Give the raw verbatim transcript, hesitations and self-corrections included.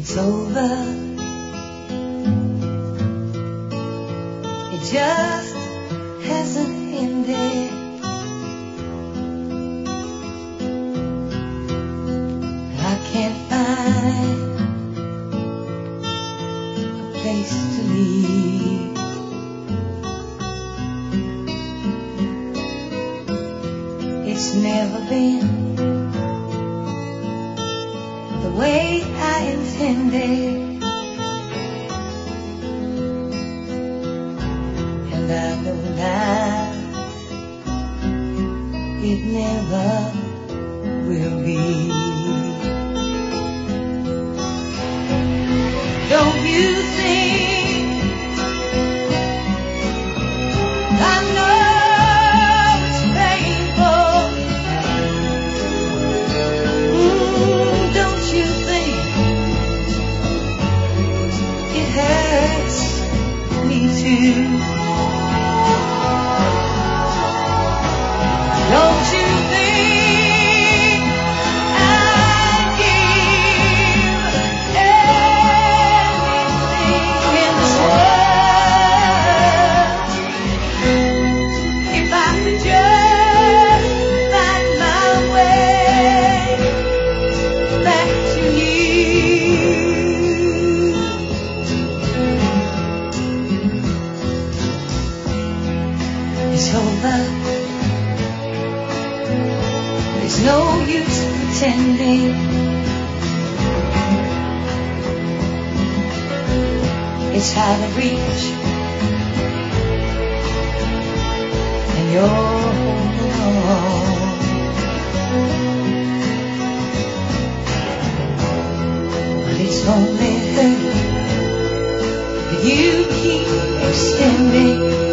It's over. It just hasn't ended. I can't find a place to leave. It's never been the way I intended, and I know now it never will be. Don't you think I know it's painful? Mm, don't you think it hurts me too? Don't you think I'd give anything in this world if I could just find my way back to you? It's over. There's no use pretending. It's out of reach, and you're holding on. But it's only hurt that you keep extending.